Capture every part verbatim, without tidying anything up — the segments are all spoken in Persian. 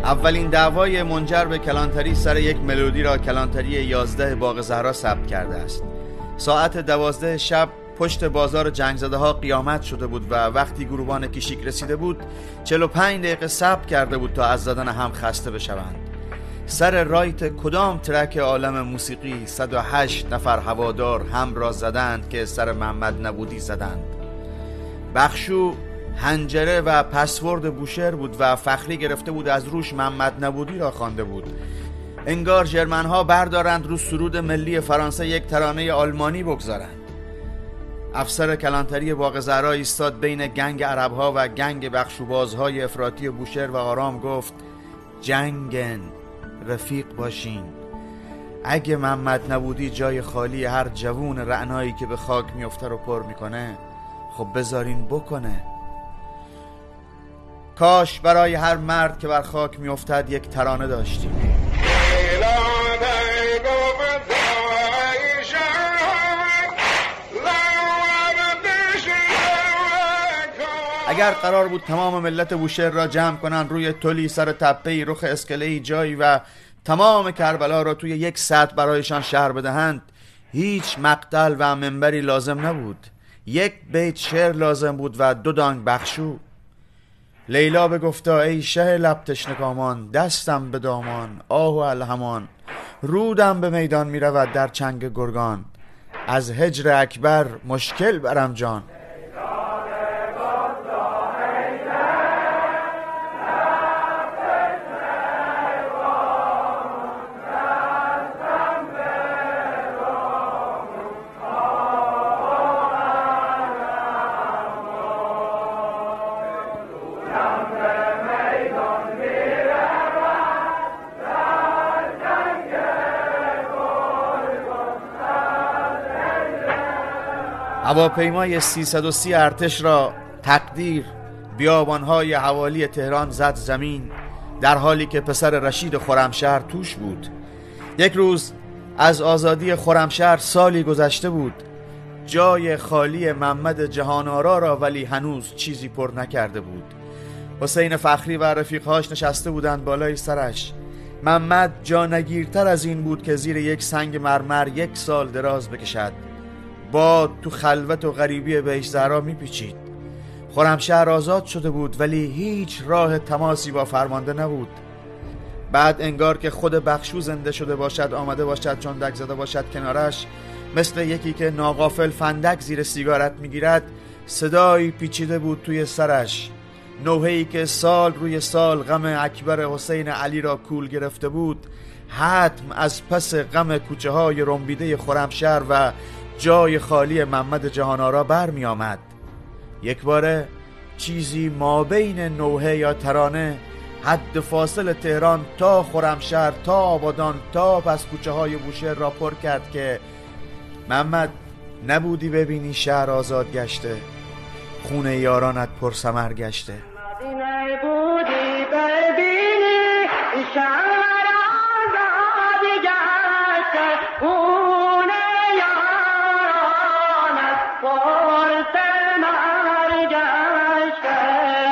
اولین دعوای منجر به کلانتری سر یک ملودی را کلانتری یازده باغ زهرا ثبت کرده است. ساعت دوازده شب پشت بازار جنگ زده ها قیامت شده بود و وقتی گروبان کشیک رسیده بود چهل و پنج دقیقه صبر کرده بود تا از زدن هم خسته بشوند. سر رایت کدام ترک عالم موسیقی صد و هشت نفر هوادار هم را زدند که سر محمد نبودی زدند. بخشو هنجره و پسورد بوشهر بود و فخری گرفته بود از روش محمد نبودی را خوانده بود. انگار ژرمن ها بردارند رو سرود ملی فرانسه یک ترانه آلمانی بگذارند. افسر کلانتری باغ زهرا ایستاد بین گنگ عرب ها و گنگ بخشوبازهای افراطی بوشهر و آرام گفت جنگن، رفیق باشین. اگه محمد نبودی جای خالی هر جوون رعنایی که به خاک میفته رو پر میکنه، خب بذارین بکنه. کاش برای هر مرد که بر خاک میافتد یک ترانه داشتیم. اگر قرار بود تمام ملت بوشهر را جمع کنند روی تلی سر تپه‌ای رخ اسکله‌ای جایی و تمام کربلا را توی یک سطح برایشان شهر بدهند، هیچ مقتل و منبری لازم نبود. یک بیت شعر لازم بود و دو دانگ بخشو. لیلا بگفتا ای شه لب تشنگامان، دستم به دامان آه و الهمان، رودم به میدان می رود در چنگ گرگان، از هجر اکبر مشکل برم جان. هواپیمای سیصد و سی ارتش را تقدیر بیابانهای حوالی تهران زد زمین، در حالی که پسر رشید خرمشهر توش بود. یک روز از آزادی خرمشهر سالی گذشته بود. جای خالی محمد جهان‌آرا را ولی هنوز چیزی پر نکرده بود. حسین فخری و رفیقهاش نشسته بودند بالای سرش. محمد جانگیرتر از این بود که زیر یک سنگ مرمر یک سال دراز بکشد. باد تو خلوت و غریبی بهشت زهرا میپیچید. خرمشهر آزاد شده بود ولی هیچ راه تماسی با فرمانده نبود. بعد انگار که خود بخشو زنده شده باشد، آمده باشد چندک زده باشد کنارش، مثل یکی که ناغافل فندک زیر سیگارت میگیرد، صدایی پیچیده بود توی سرش. نوحه‌ای که سال روی سال غم اکبر حسین علی را کول گرفته بود، حتم از پس غم کوچه های رنبیده خرمشهر و جای خالی محمد جهان‌آرا بر می آمد. یک باره چیزی ما بین نوحه یا ترانه، حد فاصل تهران تا خرمشهر تا آبادان تا پس کوچه های بوشهر را پر کرد که محمد نبودی ببینی شهر آزاد گشته، خونه یارانت پر ثمر گشته. نبودی ببینی شهر آزاد گشته، خونه یارانت پر ثمر گشته.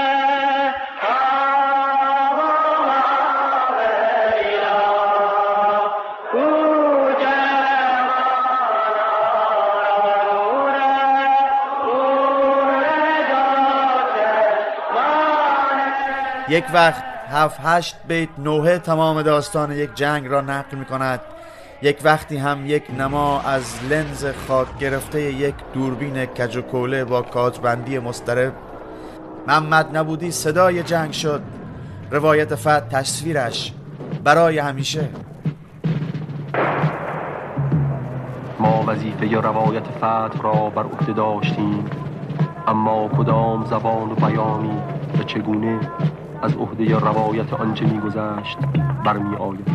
یک وقت هفت هشت بیت نوحه تمام داستان یک جنگ را نقل می کند. یک وقتی هم یک نما از لنز خاک گرفته یک دوربین کج و کوله با کاجبندی مضطرب. محمد نبودی صدای جنگ شد، روایت فتح تصویرش برای همیشه. ما وظیفه ی روایت فتح را بر عهده داشتیم، اما کدام زبان و بیانی و چگونه از عهده ی روایت آنچه می‌گذشت برمی آید.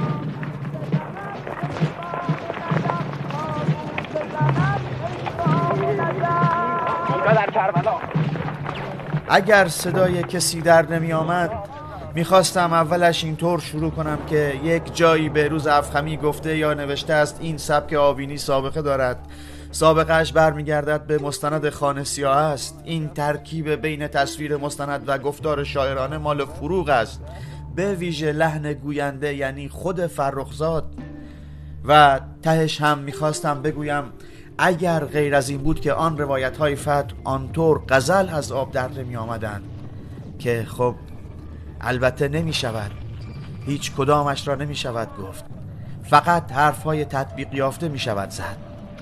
اگر صدای کسی در نمی آمد، میخواستم اولش اینطور شروع کنم که یک جایی به روز افخمی گفته یا نوشته است این سبک آوینی سابقه دارد، سابقهش برمیگردد به مستند خانه سیاه است، این ترکیب بین تصویر مستند و گفتار شاعرانه مال فروغ است، به ویژه لحن گوینده یعنی خود فرخزاد. و تهش هم میخواستم بگویم اگر غیر از این بود که آن روایت های فتح آنطور غزل از آب در نمی آمدن که خب البته نمی شود، هیچ کدامش را نمی شود گفت، فقط حرف های تطبیق یافته می شود زد.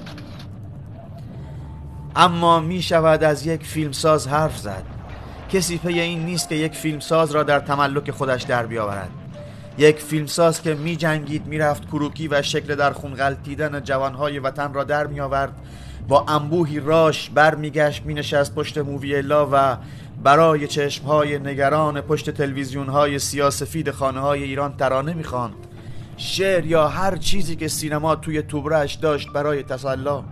اما می شود از یک فیلمساز حرف زد. کسی پی این نیست که یک فیلمساز را در تملک خودش در بیاورد. یک فیلمساز که می جنگید، می رفت کروکی و شکل در خون غلتیدن جوانهای وطن را در می آورد، با انبوهی راش بر می گشت، می نشست پشت موویلا و برای چشمهای نگران پشت تلویزیونهای سیاه‌سفید خانه های ایران ترانه می خواند، شعر یا هر چیزی که سینما توی توبرش داشت برای تسلا.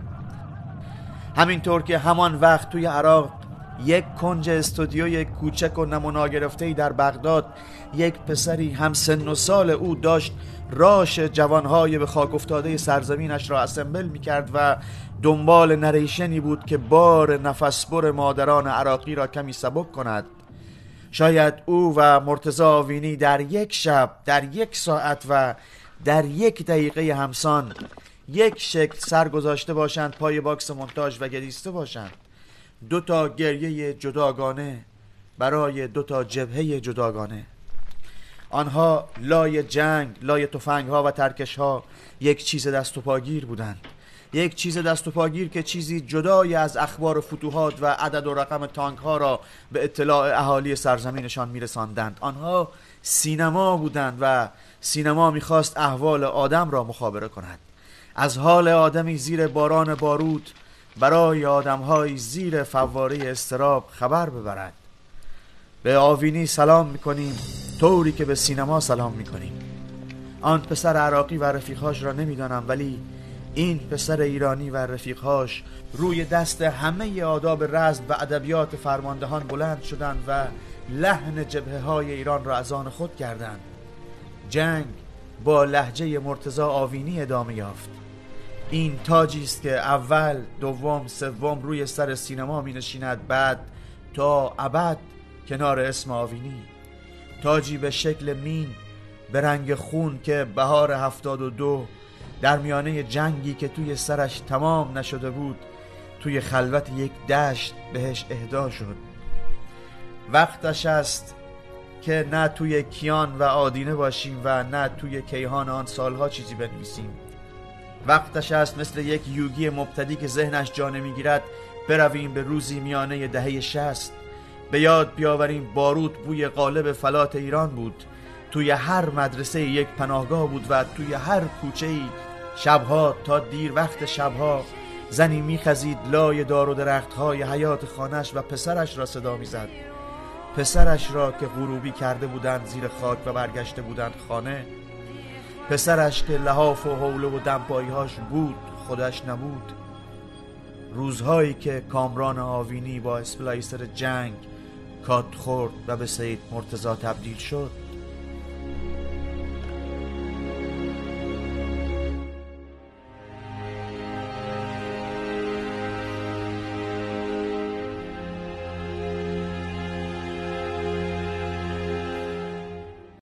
همینطور که همان وقت توی عراق یک کنج استودیوی کوچک و نمونا گرفته‌ای در بغداد یک پسری هم سن و سال او داشت راش جوانهای به خاک افتاده سرزمینش را اسمبل می‌کرد و دنبال نریشنی بود که بار نفسبر مادران عراقی را کمی سبک کند. شاید او و مرتضی آوینی در یک شب، در یک ساعت و در یک دقیقه همسان یک شکل سر گذاشته باشند پای باکس مونتاژ و گریسته باشند. دو تا گریه جداگانه برای دو تا جبهه جداگانه. آنها لای جنگ، لای تفنگ‌ها و ترکش‌ها یک چیز دست و پاگیر بودند. یک چیز دست و پاگیر که چیزی جدای از اخبار فتوحات و عدد و رقم تانک‌ها را به اطلاع اهالی سرزمینشان می‌رساندند. آنها سینما بودند و سینما می‌خواست احوال آدم را مخابره کند. از حال آدمی زیر باران بارود برای آدم‌های زیر فواره اضطراب خبر ببرد. به آوینی سلام می‌کنیم طوری که به سینما سلام می‌کنیم. آن پسر عراقی و رفیقاش را نمی‌دانم، ولی این پسر ایرانی و رفیقاش روی دست همه آداب رزم و ادبیات فرماندهان بلند شدند و لحن جبهه‌های ایران را از آن خود کردند. جنگ با لهجه مرتضی آوینی ادامه یافت. این تاجی است که اول، دوم، سوم روی سر سینما می نشیند، بعد تا ابد کنار اسم آوینی. تاجی به شکل مین، به رنگ خون که بهار هفتاد و دو در میانه جنگی که توی سرش تمام نشده بود توی خلوت یک دشت بهش اهدا شد. وقتش است که نه توی کیان و آدینه باشیم و نه توی کیهان آن سالها چیزی بنویسیم. وقتش است مثل یک یوگی مبتدی که ذهنش جا نمیگیرد برویم به روزی میانه دهه شصت، به یاد بیاوریم باروت بوی قالب فلات ایران بود. توی هر مدرسه یک پناهگاه بود و توی هر کوچه‌ای شبها تا دیر وقت شبها زنی میخزید لای دار و درختهای حیات خانش و پسرش را صدا میزد. پسرش را که غروبی کرده بودند زیر خاک و برگشته بودند خانه. پسرش که لحاف و حوله و دمپایی‌هاش بود، خودش نبود. روزهایی که کامران آوینی با اسپلایسر جنگ کات خورد و به سید مرتضی تبدیل شد.